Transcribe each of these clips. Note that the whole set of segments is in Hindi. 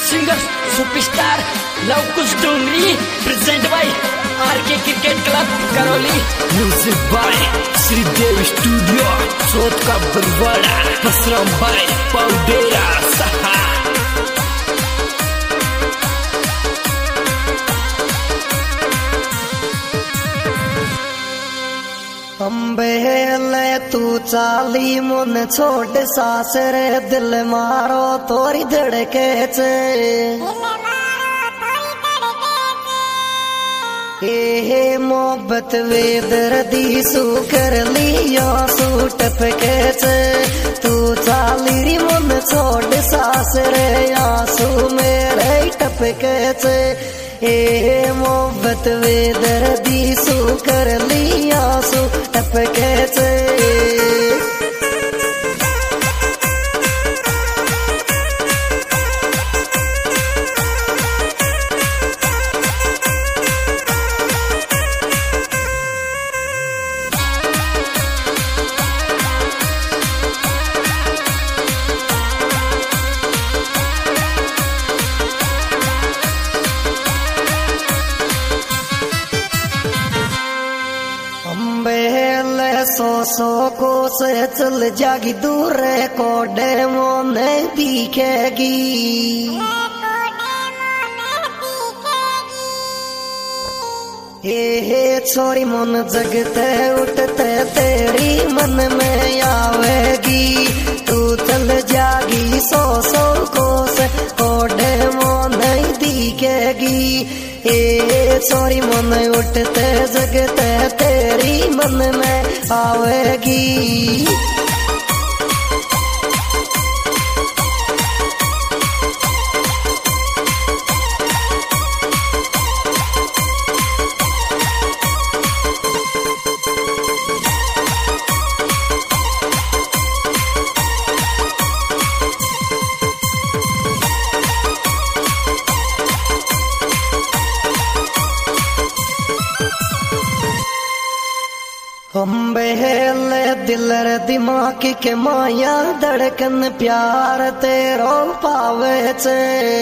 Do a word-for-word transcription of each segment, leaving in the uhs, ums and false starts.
Singer superstar Lavkush Dongri present by RK cricket club Karauli. Music by Shridev studio सोत का बरवाड़ा पसरम बाय पाउडेरा सहा। अम्बे ले तू चाली मुन छोड़ सासरे दिल मारो तोरी धड़के चे हे मोहब्बत वेदर दी सू कर लिया सू टपके चे तू चाली री मुन छोड़ सासरे आंसू मेरे टपके चे ए मोहब्बत वेदर दी सू कर लिया सू टपके चे। सो सो को से चल जागी दूर को डेमो ने दिखेगी हे हे छोरी मन जगते उठते तेरी मन में आवेगी तू चल जागी सो सो को से को डेमो नहीं दिखेगी ए छोरी मन उठते जगते तेरी मन में आवेगी। अम्बे ले दिल रे दिमाग के माया धड़कन प्यार तेरो पावे चे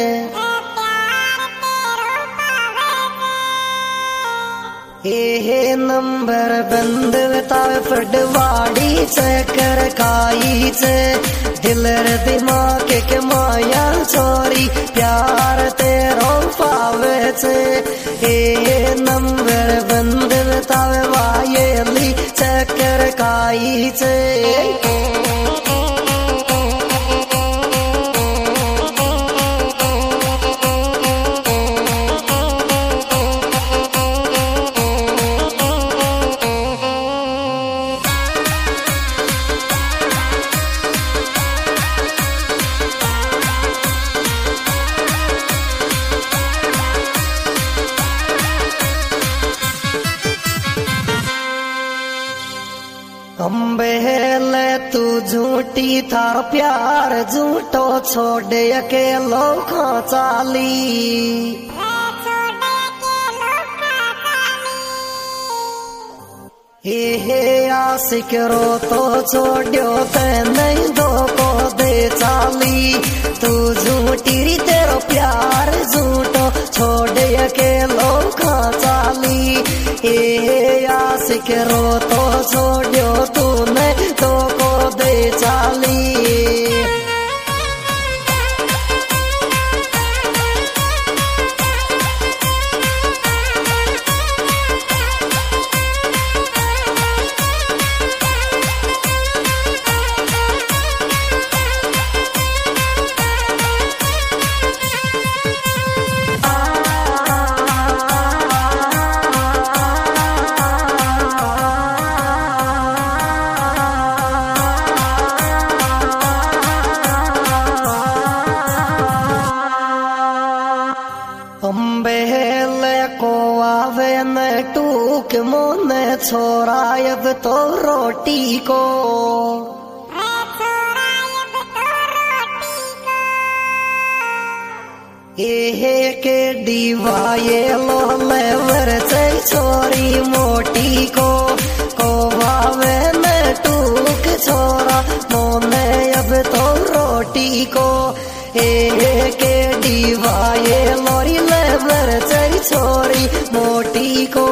हे नंबर बंद फटवाड़ी चकर खाई चे दिल रे दिमाग के माया छोरी प्यार तेरो पावे चे हे नंबर बंद वायली चकर खाई चे। अम्बे ले तू झूठी थार प्यार झूठो छोड़ अकेलो खा चाली हे हे आशिक रो तो छोड़ो ते नहीं दो को दे चाली तू झूठी री तेरो प्यार झूठो छोड़ अकेलो खा चाली हे आशिक रो तो छोड़ो तूने तो को दे चाली। अम्बे ले को आवे न टूक मोने छोरायब तो रोटी को हे के दीवाये लो लेवर से छोरी मोटी को को आवे न टूक छोरा मोने अब तो रोटी को हे के की वाये लोरी लेबर चरी छोरी मोटी को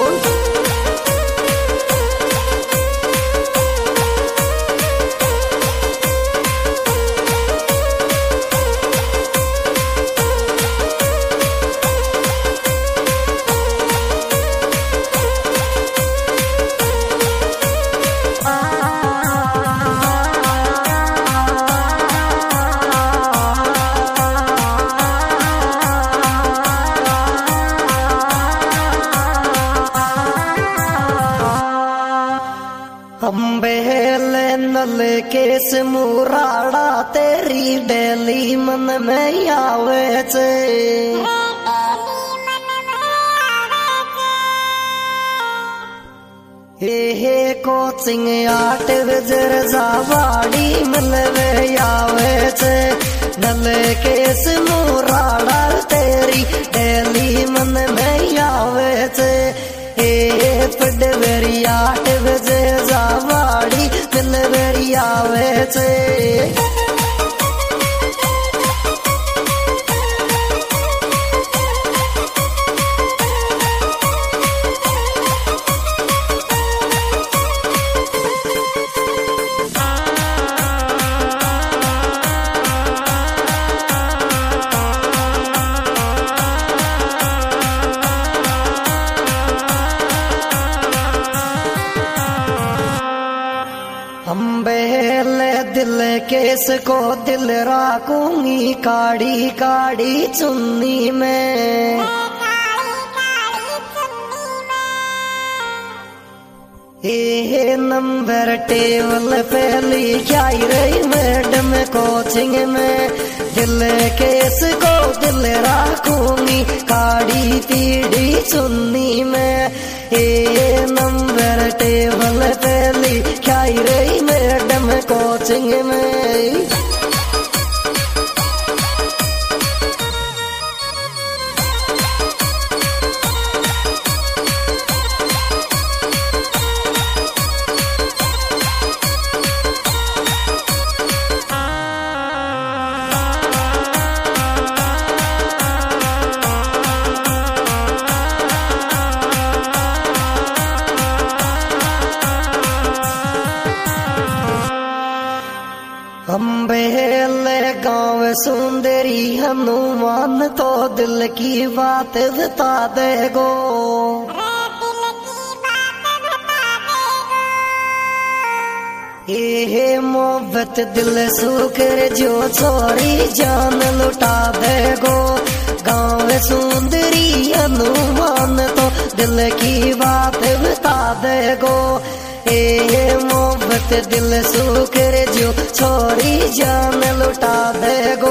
अम्बेल नल केस मुराड़ा तेरी डेली मन में आवे छे हे कोचिंग आठ बजर जावाड़ी मिलवे आवे छे नल केस मुराड़ा तेरी डेली मन में आवे छे हे पडवेरी आठ बजे जावाड़ी मिलवेरी आवे छे अम्बेल दिल केस को दिल राखूंगी काड़ी काड़ी चुन्नी में ये नंबर टेबल पे लिखाई रही मैडम कोचिंग में दिल केस को दिल राखूंगी काड़ी पीड़ी चुन्नी में ये नंबर टेबल पे लिखाई रही मैडम कोचिंग में अम्बेल गाँव सुंदरी हनुमान तो दिल की बात बता देगो ये मोहब्बत दिल सुकर जो छोरी जान लुटा देगो गाँव सुंदरी हनुमान तो दिल की बात बता देगो ये मोहब्बत दिल सुकर जो छोरी जान लुटा देगो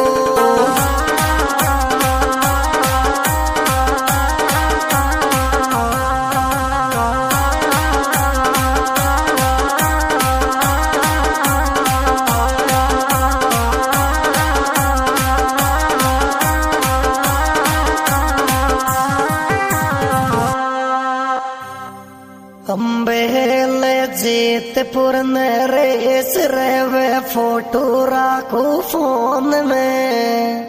अम्बेल जेतपुर में रेस रेवे फोटो राखो फोन में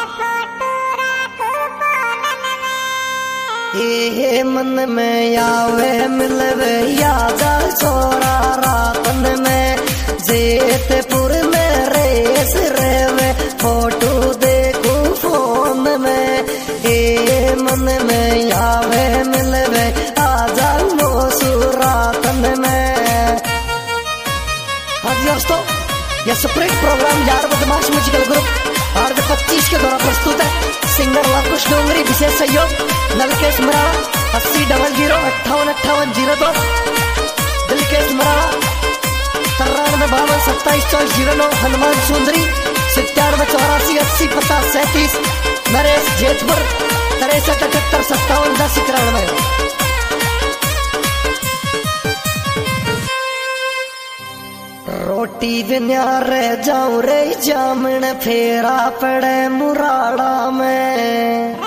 ये मन में आवे मिलवे यादा छोरा रातन में जेतपुर में रेस रेवे फोटो देखो फोन में ये मन में आवे मिलवे आजा रातन में। हाँ जी दोस्तों, यह स्प्रिंग प्रोग्राम यार बदमाश म्यूजिकल ग्रुप आर पच्चीस के द्वारा प्रस्तुत है। सिंगर लवकुश डोंगरी, विशेष सहयोग नलकेश मरावा अस्सी डबल जीरो अट्ठावन अट्ठावन जीरो दो, दिलकेश मरावा तिरानवे बावन सत्ताईस चौबीस जीरो नौ, हनुमान सुंदरी सत्तानवे चौरासी अस्सी पचास सैंतीस, नरेश जेतपुर तिरसठ अठहत्तर सत्तावन दस इक्यानवे। रोटी बिना रह जाऊं रे जामन फेरा पड़े मुराड़ा में,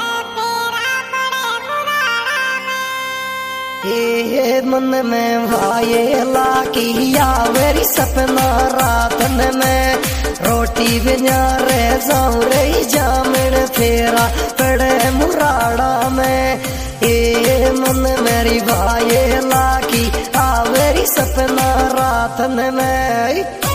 ये मन में भाये लाकी यावेरी सपना रातन में। रोटी बिना रह जाऊं रे जामन फेरा मन मेरी भाई लाकी आवेरी सपना रातन में।